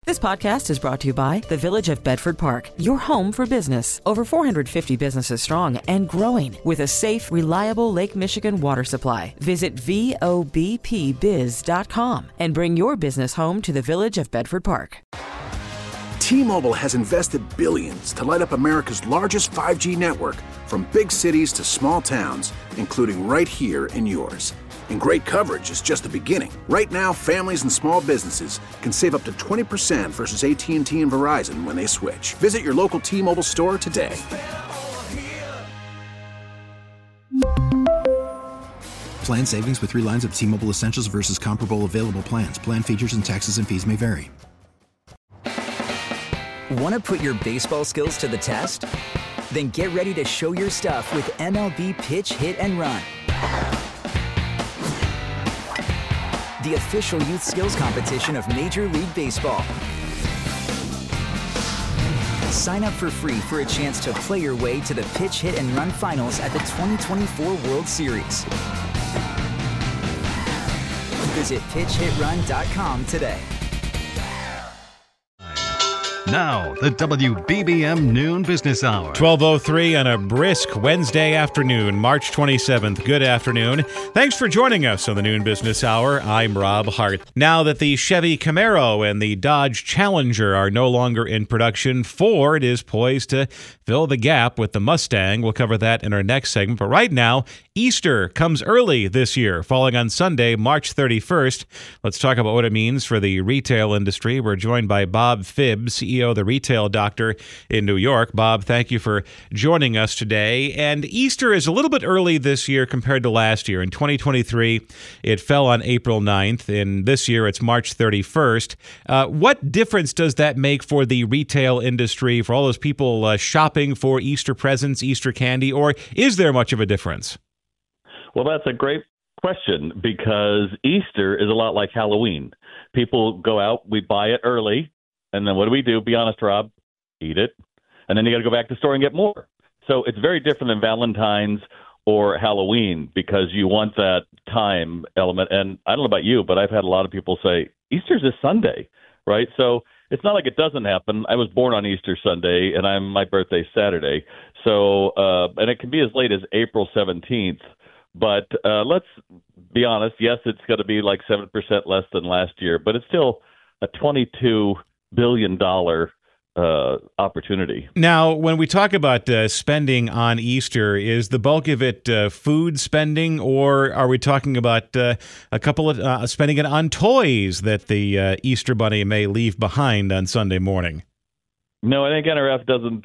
This podcast is brought to you by the Village of Bedford Park, your home for business. Over 450 businesses strong and growing with a safe, reliable Lake Michigan water supply. Visit VOBPBiz.com and bring your business home to the Village of Bedford Park. T-Mobile has invested billions to light up America's largest 5G network, from big cities to small towns, including right here in yours. And great coverage is just the beginning. Right now, families and small businesses can save up to 20% versus AT&T and Verizon when they switch. Visit your local T-Mobile store today. Plan savings with 3 lines of T-Mobile Essentials versus comparable available plans. Plan features and taxes and fees may vary. Want to put your baseball skills to the test? Then get ready to show your stuff with MLB Pitch, Hit, and Run. The official youth skills competition of Major League Baseball. Sign up for free for a chance to play your way to the Pitch, Hit, and Run finals at the 2024 World Series. Visit pitchhitrun.com today. Now, the WBBM Noon Business Hour. 12:03 on a brisk Wednesday afternoon, March 27th. Good afternoon. Thanks for joining us on the Noon Business Hour. I'm Rob Hart. Now that the Chevy Camaro and the Dodge Challenger are no longer in production, Ford is poised to fill the gap with the Mustang. We'll cover that in our next segment. But right now, Easter comes early this year, falling on Sunday, March 31st. Let's talk about what it means for the retail industry. We're joined by Bob Phibbs, CEO of the Retail Doctor in New York. Bob, thank you for joining us today. And Easter is a little bit early this year compared to last year. In 2023, it fell on April 9th. And this year, it's March 31st. What difference does that make for the retail industry, for all those people shopping for Easter presents, Easter candy, or is there much of a difference? Well, that's a great question, because Easter is a lot like Halloween. People go out, we buy it early, and then what do? Be honest, Rob, eat it. And then you got to go back to the store and get more. So it's very different than Valentine's or Halloween, because you want that time element. And I don't know about you, but I've had a lot of people say, Easter's this Sunday, right? So it's not like it doesn't happen. I was born on Easter Sunday, and my birthday's Saturday. So, and it can be as late as April 17th. But let's be honest. Yes, it's going to be like 7% less than last year, but it's still a $22 billion opportunity. Now, when we talk about spending on Easter, is the bulk of it food spending, or are we talking about a couple of spending it on toys that the Easter Bunny may leave behind on Sunday morning? No, I think NRF doesn't.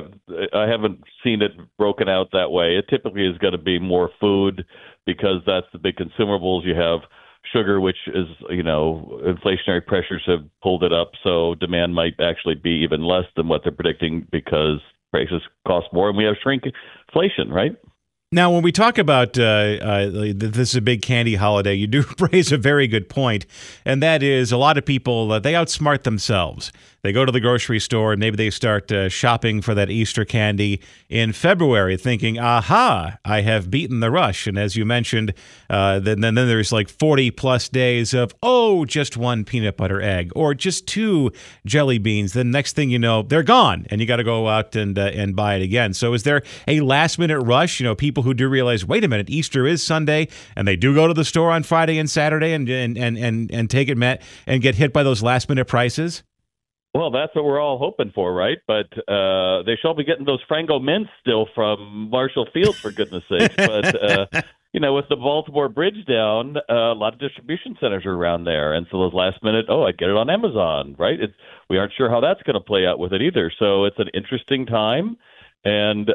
I haven't seen it broken out that way. It typically is going to be more food, because that's the big consumables. You have sugar, which is, inflationary pressures have pulled it up, so demand might actually be even less than what they're predicting, because prices cost more, and we have shrinkflation, right? Now, when we talk about this is a big candy holiday, you do raise a very good point, and that is a lot of people, they outsmart themselves. They go to the grocery store and maybe they start shopping for that Easter candy in February, thinking, aha, I have beaten the rush. And as you mentioned, then there's like 40 plus days of, just one peanut butter egg or just 2 jelly beans. Then next thing you know, they're gone and you got to go out and buy it again. So is there a last minute rush? People who do realize, wait a minute, Easter is Sunday, and they do go to the store on Friday and Saturday and take it met and get hit by those last minute prices? Well, that's what we're all hoping for, right? But they shall be getting those Frango mints still from Marshall Field, for goodness sake. But, with the Baltimore Bridge down, a lot of distribution centers are around there. And so those last minute, I'd get it on Amazon, right? We aren't sure how that's going to play out with it either. So it's an interesting time. And,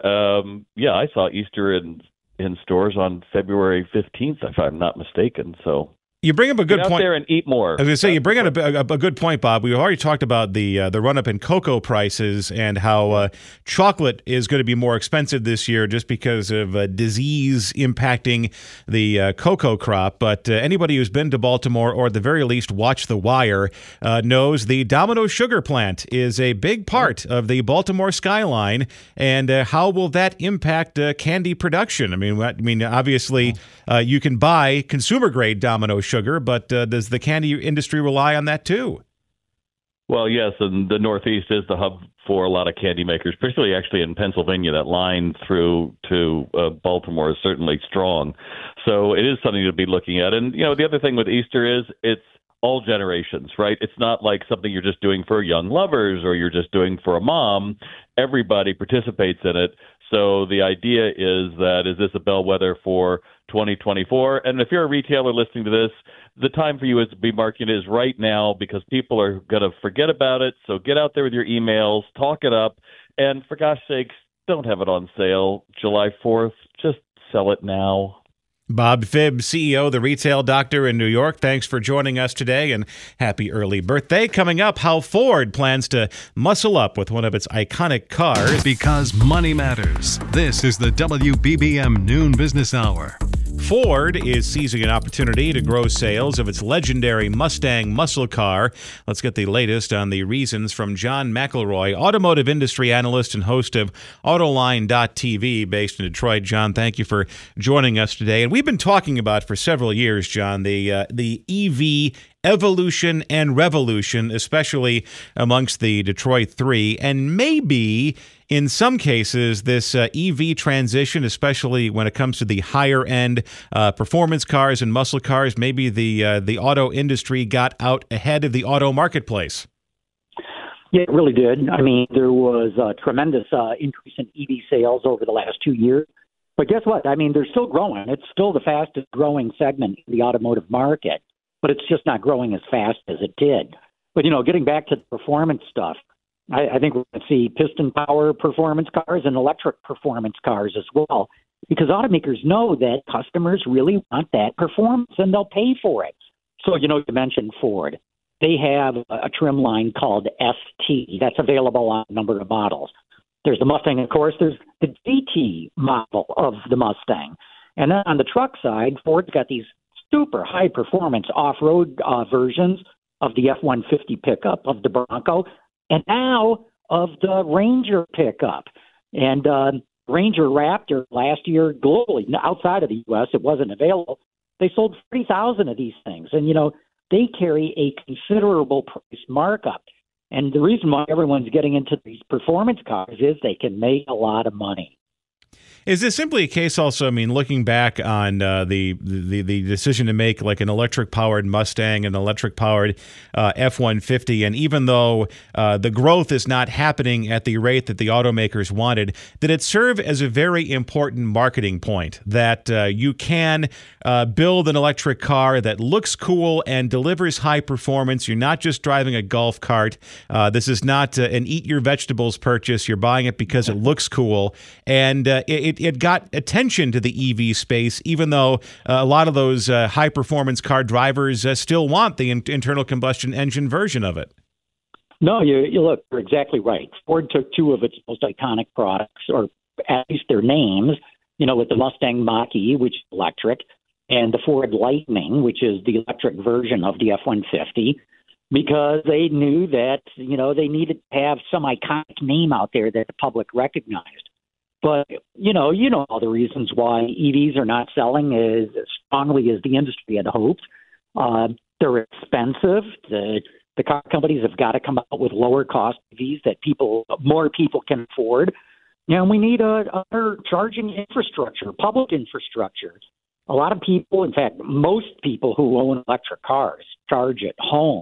I saw Easter in stores on February 15th, if I'm not mistaken. So You bring up a good point. Get out there and eat more. I was going to say, you bring up a good point, Bob. We've already talked about the run-up in cocoa prices and how chocolate is going to be more expensive this year just because of disease impacting the cocoa crop. But anybody who's been to Baltimore or at the very least watched The Wire knows the Domino Sugar Plant is a big part of the Baltimore skyline. And how will that impact candy production? I mean, obviously, you can buy consumer-grade Domino sugar, but does the candy industry rely on that too? Well, yes, and the Northeast is the hub for a lot of candy makers, particularly actually in Pennsylvania. That line through to Baltimore is certainly strong. So it is something to be looking at. And, the other thing with Easter is it's all generations, right? It's not like something you're just doing for young lovers or you're just doing for a mom. Everybody participates in it. So the idea is this a bellwether for 2024? And if you're a retailer listening to this, the time for you is to be marketing is right now because people are going to forget about it. So get out there with your emails, talk it up, and for gosh sakes, don't have it on sale July 4th. Just sell it now. Bob Phibbs, CEO, The Retail Doctor in New York. Thanks for joining us today, and happy early birthday. Coming up, how Ford plans to muscle up with one of its iconic cars. Because money matters. This is the WBBM Noon Business Hour. Ford is seizing an opportunity to grow sales of its legendary Mustang muscle car. Let's get the latest on the reasons from John McElroy, automotive industry analyst and host of Autoline.tv based in Detroit. John, thank you for joining us today. And we've been talking about for several years, John, the EV evolution and revolution, especially amongst the Detroit Three, and maybe in some cases, this EV transition, especially when it comes to the higher-end performance cars and muscle cars, maybe the auto industry got out ahead of the auto marketplace. Yeah, it really did. I mean, there was a tremendous increase in EV sales over the last 2 years. But guess what? I mean, they're still growing. It's still the fastest growing segment in the automotive market, but it's just not growing as fast as it did. But, getting back to the performance stuff, I think we're going to see piston power performance cars and electric performance cars as well, because automakers know that customers really want that performance and they'll pay for it. So, you mentioned Ford. They have a trim line called ST that's available on a number of models. There's the Mustang, of course. There's the GT model of the Mustang. And then on the truck side, Ford's got these super high performance off-road versions of the F-150 pickup, of the Bronco, and now of the Ranger pickup. And Ranger Raptor last year globally, outside of the U.S., it wasn't available. They sold 30,000 of these things. And, they carry a considerable price markup. And the reason why everyone's getting into these performance cars is they can make a lot of money. Is this simply a case also, I mean, looking back on the decision to make like an electric-powered Mustang and electric-powered F-150, and even though the growth is not happening at the rate that the automakers wanted, did it serve as a very important marketing point that you can build an electric car that looks cool and delivers high performance? You're not just driving a golf cart. This is not an eat-your-vegetables purchase. You're buying it because it looks cool, and it got attention to the EV space, even though a lot of those high-performance car drivers still want the internal combustion engine version of it. No, you look, you're exactly right. Ford took two of its most iconic products, or at least their names, with the Mustang Mach-E, which is electric, and the Ford Lightning, which is the electric version of the F-150, because they knew that, they needed to have some iconic name out there that the public recognized. But, all the reasons why EVs are not selling as strongly as the industry had hoped. They're expensive. The car companies have got to come out with lower cost EVs that more people can afford. And we need a charging infrastructure, public infrastructure. A lot of people, in fact, most people who own electric cars charge at home.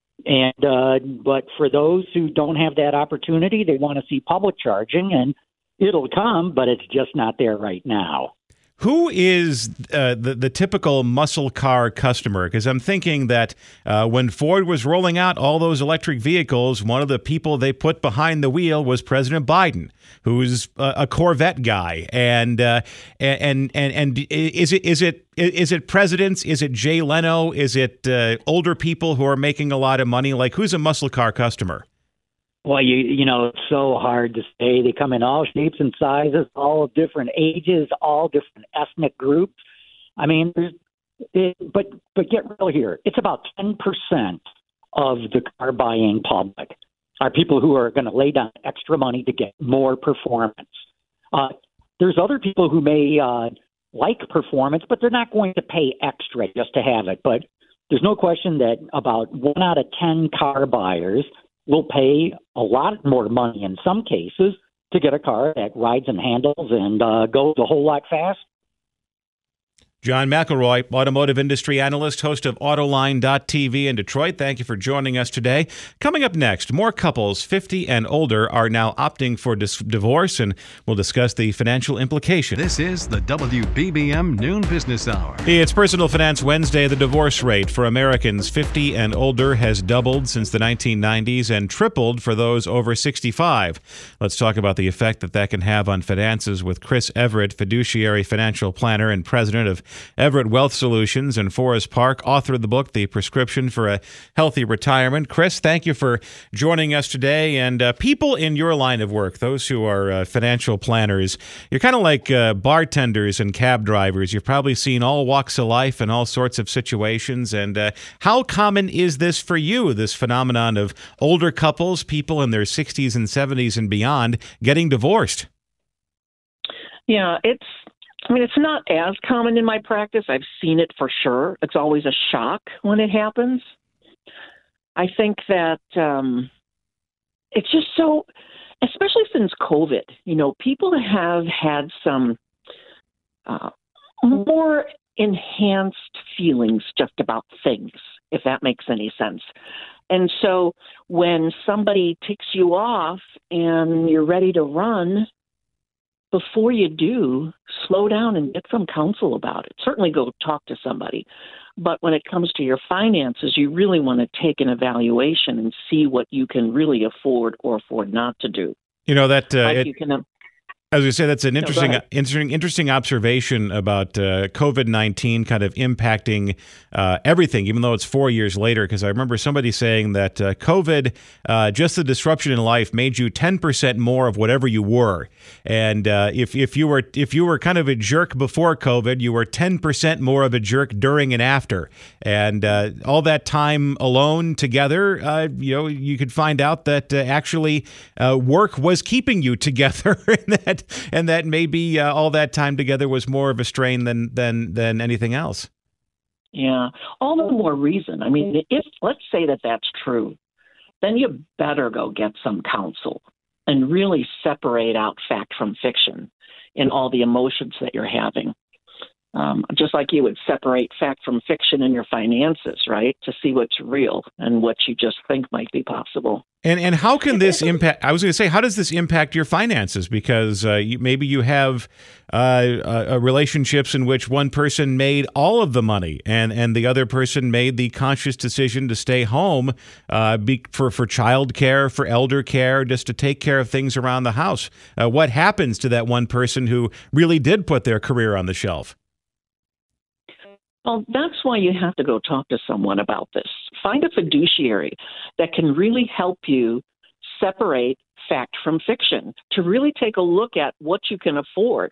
And but for those who don't have that opportunity, they want to see public charging, and it'll come, but it's just not there right now. Who is the typical muscle car customer? Because I'm thinking that when Ford was rolling out all those electric vehicles, one of the people they put behind the wheel was President Biden, who's a Corvette guy. And is it presidents? Is it Jay Leno? Is it older people who are making a lot of money? Like, who's a muscle car customer? Well, it's so hard to say. They come in all shapes and sizes, all different ages, all different ethnic groups. I mean, but get real here. It's about 10% of the car buying public are people who are going to lay down extra money to get more performance. There's other people who may like performance, but they're not going to pay extra just to have it. But there's no question that about 1 out of 10 car buyers will pay a lot more money in some cases to get a car that rides and handles and goes a whole lot faster. John McElroy, automotive industry analyst, host of Autoline.tv in Detroit. Thank you for joining us today. Coming up next, more couples 50 and older are now opting for divorce, and we'll discuss the financial implications. This is the WBBM Noon Business Hour. It's Personal Finance Wednesday. The divorce rate for Americans 50 and older has doubled since the 1990s and tripled for those over 65. Let's talk about the effect that can have on finances with Chris Everett, fiduciary financial planner and president of Everett Wealth Solutions in Forest Park, author of the book, The Prescription for a Healthy Retirement. Chris, thank you for joining us today. And people in your line of work, those who are financial planners, you're kind of like bartenders and cab drivers. You've probably seen all walks of life and all sorts of situations. And how common is this for you, this phenomenon of older couples, people in their 60s and 70s and beyond, getting divorced? Yeah, it's not as common in my practice. I've seen it for sure. It's always a shock when it happens. I think that it's just so, especially since COVID, people have had some more enhanced feelings just about things, if that makes any sense. And so when somebody ticks you off and you're ready to run, before you do, slow down and get some counsel about it. Certainly go talk to somebody. But when it comes to your finances, you really want to take an evaluation and see what you can really afford or afford not to do. As we say, that's an interesting observation about COVID-19 kind of impacting everything, even though it's 4 years later. Because I remember somebody saying that COVID, just the disruption in life, made you 10% more of whatever you were. And if you were kind of a jerk before COVID, you were 10% more of a jerk during and after. And all that time alone together, you could find out that actually work was keeping you together, and that maybe all that time together was more of a strain than anything else. Yeah, all the more reason. I mean, if let's say that that's true, then you better go get some counsel and really separate out fact from fiction in all the emotions that you're having. Just like you would separate fact from fiction in your finances, right? To see what's real and what you just think might be possible. And how can this impact? I was going to say, how does this impact your finances? Because maybe you have relationships in which one person made all of the money, and the other person made the conscious decision to stay home for child care, for elder care, just to take care of things around the house. What happens to that one person who really did put their career on the shelf? Well, that's why you have to go talk to someone about this. Find a fiduciary that can really help you separate fact from fiction, to really take a look at what you can afford.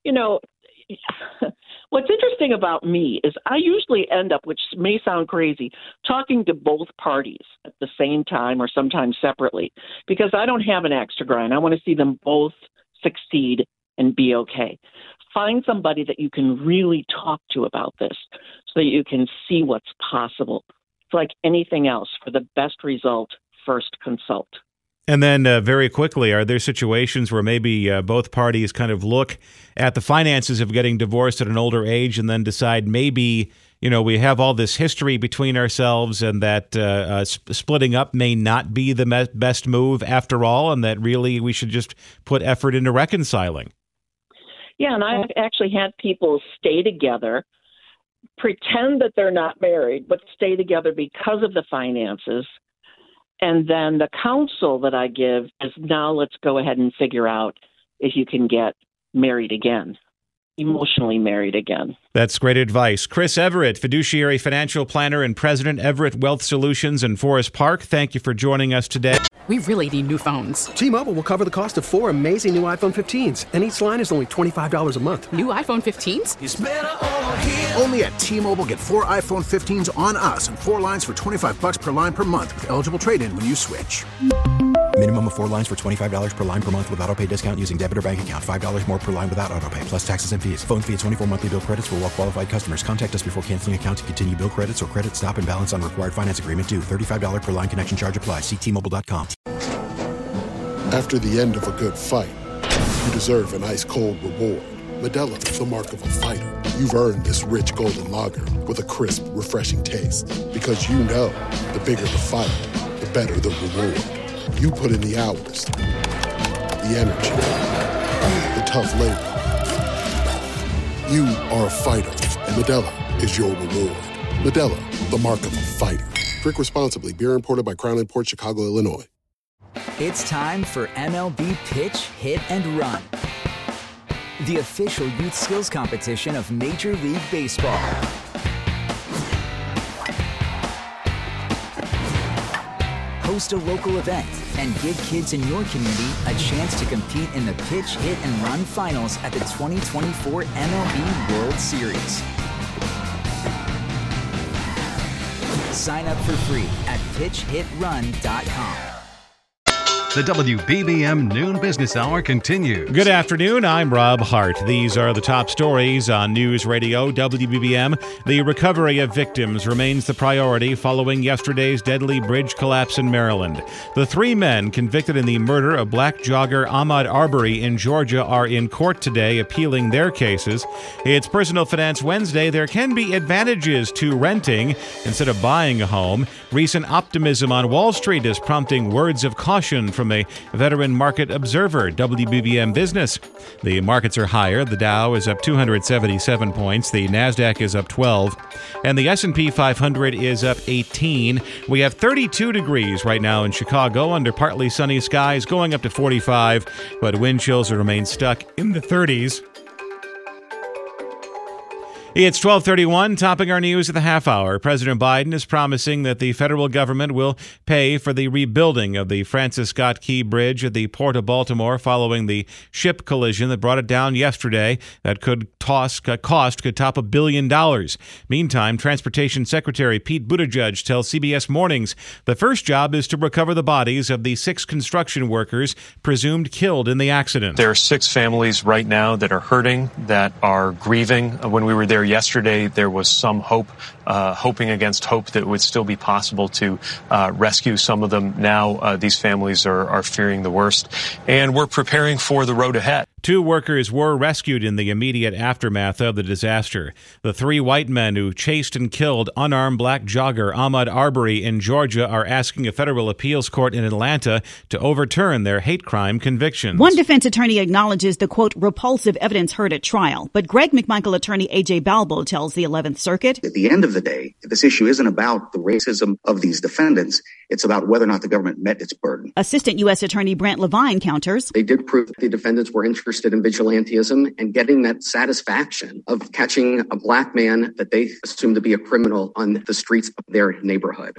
What's interesting about me is I usually end up, which may sound crazy, talking to both parties at the same time or sometimes separately, because I don't have an axe to grind. I want to see them both succeed and be okay. Find somebody that you can really talk to about this so that you can see what's possible. It's like anything else. For the best result, first consult. And then very quickly, are there situations where maybe both parties kind of look at the finances of getting divorced at an older age and then decide maybe, we have all this history between ourselves and that splitting up may not be the best move after all, and that really we should just put effort into reconciling? Yeah, and I've actually had people stay together, pretend that they're not married, but stay together because of the finances. And then the counsel that I give is, now let's go ahead and figure out if you can get married again, emotionally married again. That's great advice. Chris Everett, fiduciary financial planner and president, Everett Wealth Solutions in Forest Park. Thank you for joining us today. We really need new phones. T-Mobile will cover the cost of 4 amazing new iPhone 15s, and each line is only $25 a month. New iPhone 15s? It's better over here. Only at T-Mobile, get 4 iPhone 15s on us and 4 lines for $25 per line per month with eligible trade-in when you switch. Minimum of 4 lines for $25 per line per month with autopay discount using debit or bank account. $5 more per line without autopay, plus taxes and fees. Phone fee at 24 monthly bill credits for well-qualified customers. Contact us before canceling account to continue bill credits or credit stop and balance on required finance agreement due. $35 per line connection charge applies. See T-Mobile.com. After the end of a good fight, you deserve an ice-cold reward. Modelo is the mark of a fighter. You've earned this rich golden lager with a crisp, refreshing taste. Because you know, the bigger the fight, the better the reward. You put in the hours, the energy, the tough labor. You are a fighter, and Modelo is your reward. Modelo, the mark of a fighter. Drink responsibly. Beer imported by Crown Imports, Chicago, Illinois. It's time for MLB Pitch, Hit, and Run, the official youth skills competition of Major League Baseball. Host a local event and give kids in your community a chance to compete in the Pitch, Hit, and Run finals at the 2024 MLB World Series. Sign up for free at pitchhitrun.com. The WBBM Noon Business Hour continues. Good afternoon. I'm Rob Hart. These are the top stories on News Radio WBBM. The recovery of victims remains the priority following yesterday's deadly bridge collapse in Maryland. The 3 men convicted in the murder of black jogger Ahmaud Arbery in Georgia are in court today appealing their cases. It's Personal Finance Wednesday. There can be advantages to renting instead of buying a home. Recent optimism on Wall Street is prompting words of caution from a veteran market observer, WBBM Business. The markets are higher. The Dow is up 277 points. The Nasdaq is up 12. And the S&P 500 is up 18. We have 32 degrees right now in Chicago under partly sunny skies, going up to 45, but wind chills will remain stuck in the 30s. It's 12:31, topping our news at the half hour. President Biden is promising that the federal government will pay for the rebuilding of the Francis Scott Key Bridge at the Port of Baltimore following the ship collision that brought it down yesterday. That could top $1 billion. Meantime, Transportation Secretary Pete Buttigieg tells CBS Mornings the first job is to recover the bodies of the 6 construction workers presumed killed in the accident. There are 6 families right now that are hurting, that are grieving. When we were there yesterday, there was some hope, hoping against hope that it would still be possible to rescue some of them. Now these families are fearing the worst, and we're preparing for the road ahead. 2 workers were rescued in the immediate aftermath of the disaster. The 3 white men who chased and killed unarmed black jogger Ahmaud Arbery in Georgia are asking a federal appeals court in Atlanta to overturn their hate crime convictions. One defense attorney acknowledges the, quote, repulsive evidence heard at trial. But Greg McMichael attorney A.J. Balbo tells the 11th Circuit, at the end of the day, this issue isn't about the racism of these defendants. It's about whether or not the government met its burden. Assistant U.S. Attorney Brent Levine counters, they did prove that the defendants were interested in vigilantism and getting that satisfaction of catching a black man that they assumed to be a criminal on the streets of their neighborhood.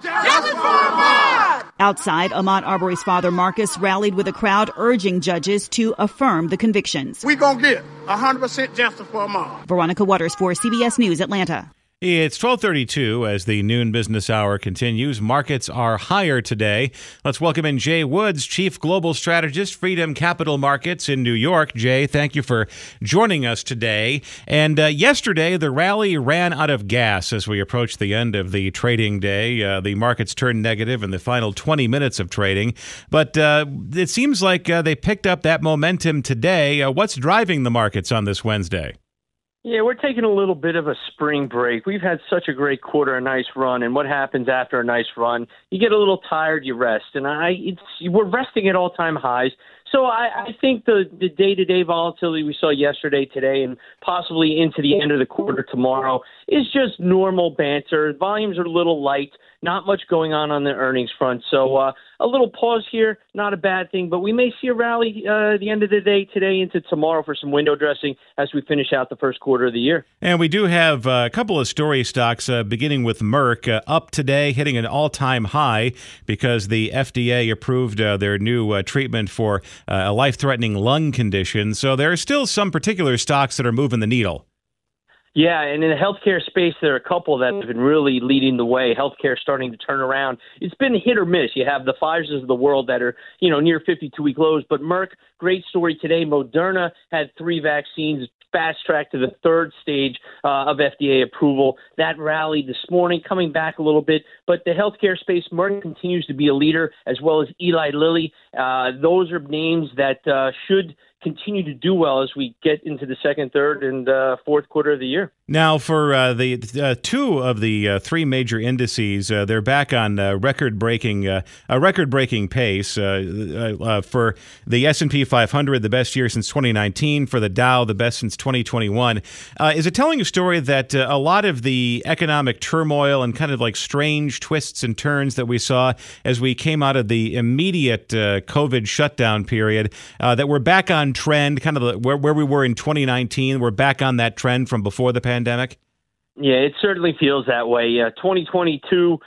Outside, Ahmaud Arbery's father, Marcus, rallied with a crowd urging judges to affirm the convictions. We're going to get 100% justice for Ahmaud. Veronica Waters for CBS News, Atlanta. It's 12:32 as the noon business hour continues. Markets are higher today. Let's welcome in Jay Woods, Chief Global Strategist, Freedom Capital Markets in New York. Jay, thank you for joining us today. And yesterday, the rally ran out of gas as we approached the end of the trading day. The markets turned negative in the final 20 minutes of trading. But it seems like they picked up that momentum today. What's driving the markets on this Wednesday? Yeah, we're taking a little bit of a spring break. We've had such a great quarter, a nice run, and what happens after a nice run? You get a little tired, you rest, and we're resting at all-time highs. So I think the day-to-day volatility we saw yesterday, today, and possibly into the end of the quarter tomorrow is just normal banter. Volumes are a little light, not much going on the earnings front. So a little pause here, not a bad thing, but we may see a rally at the end of the day today into tomorrow for some window dressing as we finish out the first quarter of the year. And we do have a couple of story stocks, beginning with Merck, up today, hitting an all-time high because the FDA approved their new treatment for a life-threatening lung condition. So there are still some particular stocks that are moving the needle. Yeah, and in the healthcare space, there are a couple that have been really leading the way. Healthcare starting to turn around. It's been hit or miss. You have the Pfizers of the world that are, near 52-week lows. But Merck, great story today. Moderna had 3 vaccines fast-tracked to the 3rd stage of FDA approval. That rallied this morning, coming back a little bit. But the healthcare space, Merck continues to be a leader, as well as Eli Lilly. Those are names that should continue to do well as we get into the second, third, and fourth quarter of the year. Now, for the 2 of the 3 major indices, they're back on a record-breaking pace. For the S&P 500, the best year since 2019. For the Dow, the best since 2021. Is it telling a story that a lot of the economic turmoil and kind of like strange twists and turns that we saw as we came out of the immediate COVID shutdown period, that we're back on trend, kind of where we were in 2019? We're back on that trend from before the pandemic? Yeah, it certainly feels that way. 2022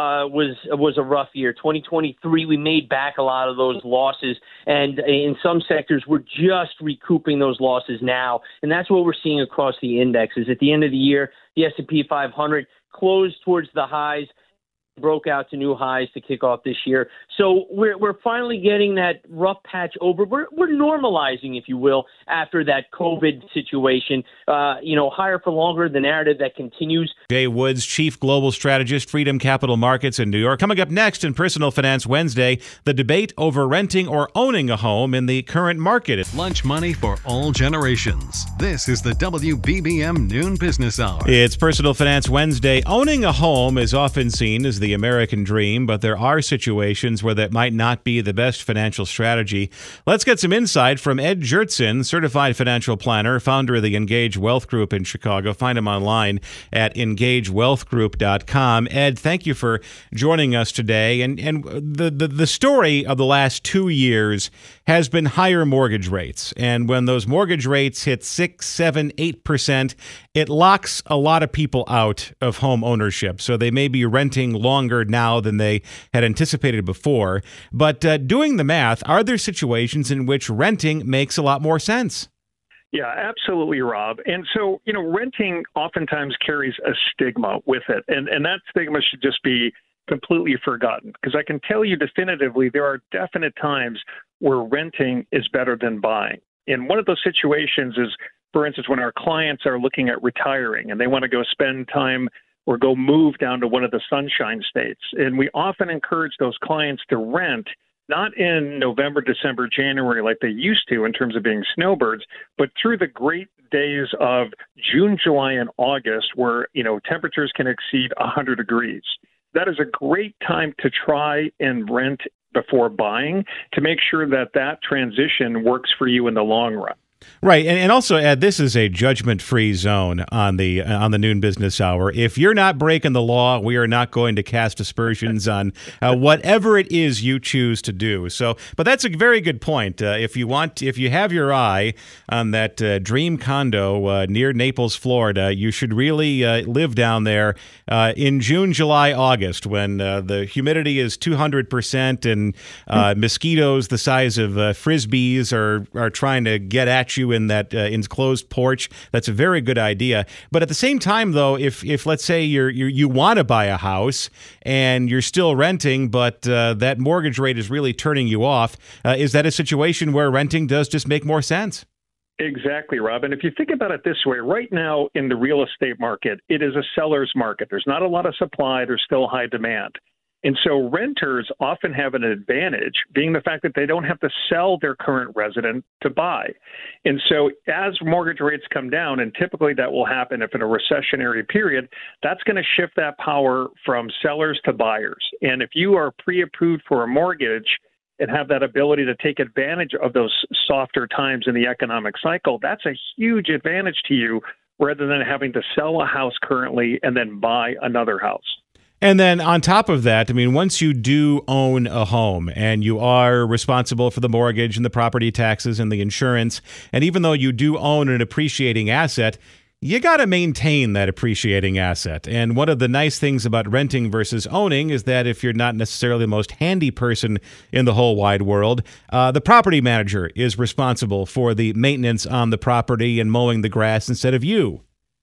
was a rough year. 2023, we made back a lot of those losses, and in some sectors, we're just recouping those losses now, and that's what we're seeing across the indexes. At the end of the year, the S&P 500 closed towards the highs, broke out to new highs to kick off this year. So we're finally getting that rough patch over. We're normalizing, if you will, after that COVID situation. Higher for longer, the narrative that continues. Jay Woods, Chief Global Strategist, Freedom Capital Markets in New York. Coming up next in Personal Finance Wednesday, the debate over renting or owning a home in the current market. Lunch money for all generations. This is the WBBM Noon Business Hour. It's Personal Finance Wednesday. Owning a home is often seen as the American dream, but there are situations where that might not be the best financial strategy. Let's get some insight from Ed Jurtson, certified financial planner, founder of the Engage Wealth Group in Chicago. Find him online at engagewealthgroup.com. Ed, thank you for joining us today. And the story of the last 2 years has been higher mortgage rates. And when those mortgage rates hit 6, 7, 8%, it locks a lot of people out of home ownership. So they may be renting longer now than they had anticipated before. But doing the math, are there situations in which renting makes a lot more sense? Yeah, absolutely, Rob. And so, renting oftentimes carries a stigma with it. And that stigma should just be completely forgotten, because I can tell you definitively there are definite times where renting is better than buying. And one of those situations is, for instance, when our clients are looking at retiring and they want to go spend time or go move down to one of the sunshine states. And we often encourage those clients to rent, not in November, December, January like they used to in terms of being snowbirds, but through the great days of June, July, and August where, temperatures can exceed 100 degrees. That is a great time to try and rent before buying to make sure that transition works for you in the long run. Right, and also, Ed, this is a judgment-free zone on the Noon Business Hour. If you're not breaking the law, we are not going to cast aspersions on whatever it is you choose to do. So, but that's a very good point. If you have your eye on that dream condo near Naples, Florida, you should really live down there in June, July, August, when the humidity is 200% and mosquitoes the size of frisbees are trying to get at you in that enclosed porch. That's a very good idea. But at the same time, though, if let's say you want to buy a house and you're still renting, but that mortgage rate is really turning you off, is that a situation where renting does just make more sense? Exactly, Rob. And if you think about it this way, right now in the real estate market, it is a seller's market. There's not a lot of supply. There's still high demand. And so renters often have an advantage, being the fact that they don't have to sell their current resident to buy. And so as mortgage rates come down, and typically that will happen if in a recessionary period, that's going to shift that power from sellers to buyers. And if you are pre-approved for a mortgage and have that ability to take advantage of those softer times in the economic cycle, that's a huge advantage to you rather than having to sell a house currently and then buy another house. And then on top of that, I mean, once you do own a home and you are responsible for the mortgage and the property taxes and the insurance, and even though you do own an appreciating asset, you got to maintain that appreciating asset. And one of the nice things about renting versus owning is that if you're not necessarily the most handy person in the whole wide world, the property manager is responsible for the maintenance on the property and mowing the grass instead of you.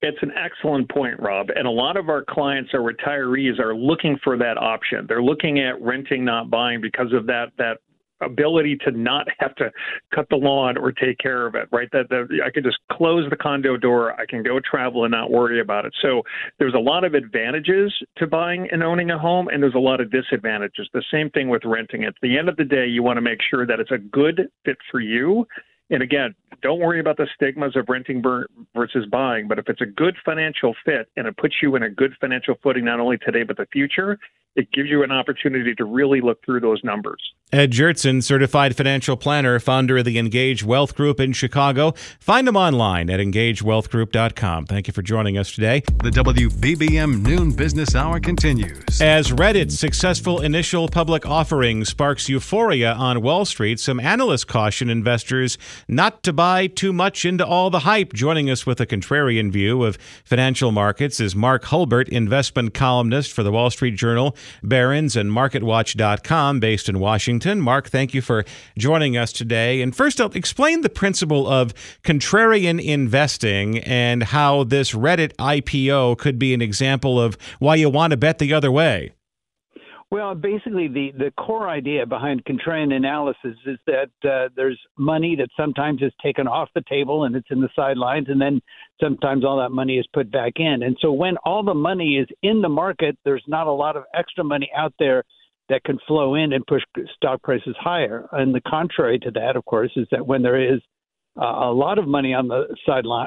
It's an excellent point, Rob. And a lot of our clients, our retirees, are looking for that option. They're looking at renting, not buying, because of that ability to not have to cut the lawn or take care of it, right? I can just close the condo door. I can go travel and not worry about it. So there's a lot of advantages to buying and owning a home, and there's a lot of disadvantages. The same thing with renting. At the end of the day, you want to make sure that it's a good fit for you. And again, don't worry about the stigmas of renting versus buying, but if it's a good financial fit and it puts you in a good financial footing, not only today but the future, it gives you an opportunity to really look through those numbers. Ed Jertson, certified financial planner, founder of the Engage Wealth Group in Chicago. Find him online at engagewealthgroup.com. Thank you for joining us today. The WBBM Noon Business Hour continues. As Reddit's successful initial public offering sparks euphoria on Wall Street, some analysts caution investors not to buy too much into all the hype. Joining us with a contrarian view of financial markets is Mark Hulbert, investment columnist for the Wall Street Journal, Barron's, and MarketWatch.com, based in Washington. Mark, thank you for joining us today. And first, I'll explain the principle of contrarian investing and how this Reddit IPO could be an example of why you want to bet the other way. Well, basically, the core idea behind contrarian analysis is that there's money that sometimes is taken off the table and it's in the sidelines, and then sometimes all that money is put back in. And so when all the money is in the market, there's not a lot of extra money out there that can flow in and push stock prices higher. And the contrary to that, of course, is that when there is a lot of money on the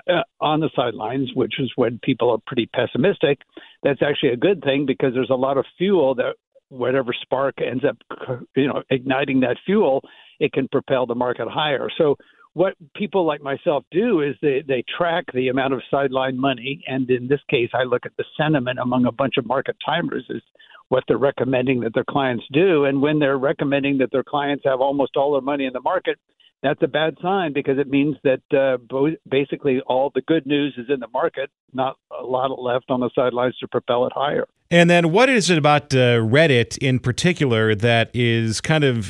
sidelines, which is when people are pretty pessimistic, that's actually a good thing, because there's a lot of fuel that whatever spark ends up, igniting that fuel, it can propel the market higher. So what people like myself do is they track the amount of sideline money. And in this case, I look at the sentiment among a bunch of market timers is what they're recommending that their clients do. And when they're recommending that their clients have almost all their money in the market, that's a bad sign, because it means that basically all the good news is in the market, not a lot left on the sidelines to propel it higher. And then what is it about Reddit in particular that is kind of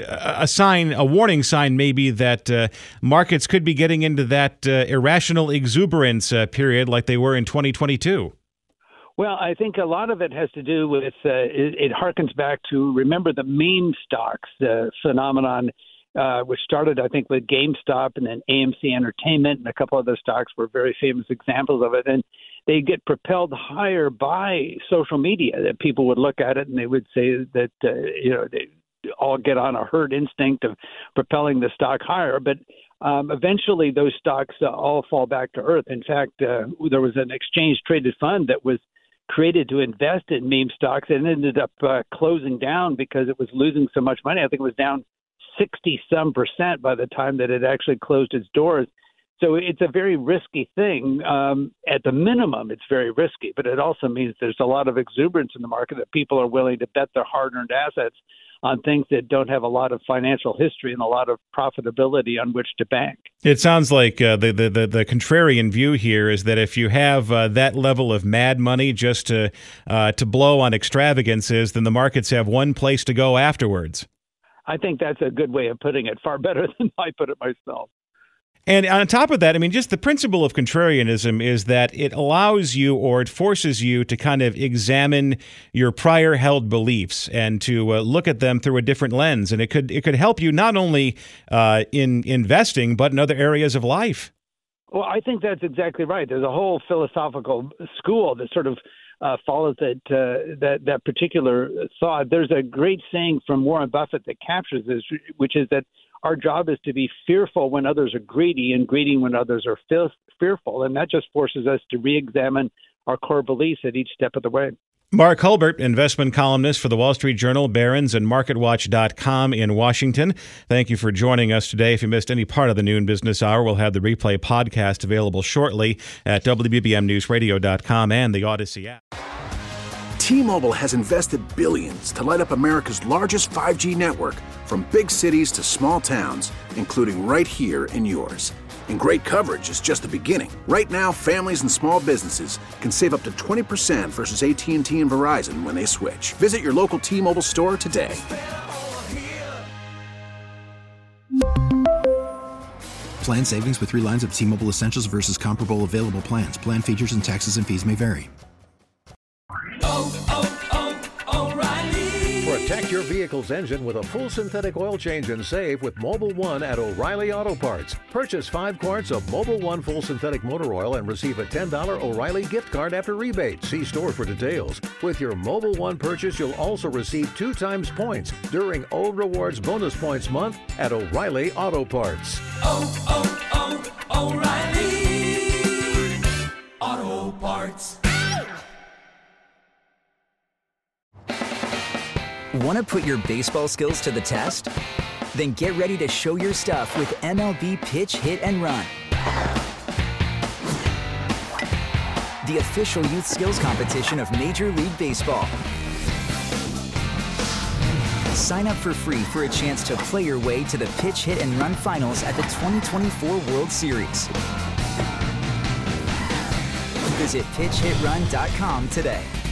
a warning sign maybe that markets could be getting into that irrational exuberance period like they were in 2022? Well, I think a lot of it has to do with, it harkens back to, remember the meme stocks, the phenomenon, which started, I think, with GameStop and then AMC Entertainment, and a couple other stocks were very famous examples of it. And they get propelled higher by social media, that people would look at it and they would say that, they all get on a herd instinct of propelling the stock higher. But eventually those stocks all fall back to earth. In fact, there was an exchange-traded fund that was created to invest in meme stocks and ended up closing down because it was losing so much money. I think it was down 60-some% by the time that it actually closed its doors. So it's a very risky thing. At the minimum, it's very risky, but it also means there's a lot of exuberance in the market, that people are willing to bet their hard-earned assets on things that don't have a lot of financial history and a lot of profitability on which to bank. It sounds like the contrarian view here is that if you have that level of mad money just to blow on extravagances, then the markets have one place to go afterwards. I think that's a good way of putting it, far better than I put it myself. And on top of that, I mean, just the principle of contrarianism is that it allows you, or it forces you, to kind of examine your prior held beliefs and to look at them through a different lens. And it could help you not only in investing, but in other areas of life. Well, I think that's exactly right. There's a whole philosophical school that sort of follows that particular thought. There's a great saying from Warren Buffett that captures this, which is that our job is to be fearful when others are greedy and greedy when others are fearful. And that just forces us to re-examine our core beliefs at each step of the way. Mark Hulbert, investment columnist for the Wall Street Journal, Barron's, and MarketWatch.com in Washington. Thank you for joining us today. If you missed any part of the Noon Business Hour, we'll have the replay podcast available shortly at WBBMNewsRadio.com and the Odyssey app. T-Mobile has invested billions to light up America's largest 5G network, from big cities to small towns, including right here in yours. And great coverage is just the beginning. Right now, families and small businesses can save up to 20% versus AT&T and Verizon when they switch. Visit your local T-Mobile store today. Plan savings with 3 lines of T-Mobile Essentials versus comparable available plans. Plan features and taxes and fees may vary. Protect your vehicle's engine with a full synthetic oil change and save with Mobil 1 at O'Reilly Auto Parts. Purchase 5 quarts of Mobil 1 full synthetic motor oil and receive a $10 O'Reilly gift card after rebate. See store for details. With your Mobil 1 purchase, you'll also receive 2 times points during O Rewards Bonus Points Month at O'Reilly Auto Parts. O'Reilly Auto Parts. Want to put your baseball skills to the test? Then get ready to show your stuff with MLB Pitch, Hit, and Run. The official youth skills competition of Major League Baseball. Sign up for free for a chance to play your way to the Pitch, Hit, and Run finals at the 2024 World Series. Visit PitchHitRun.com today.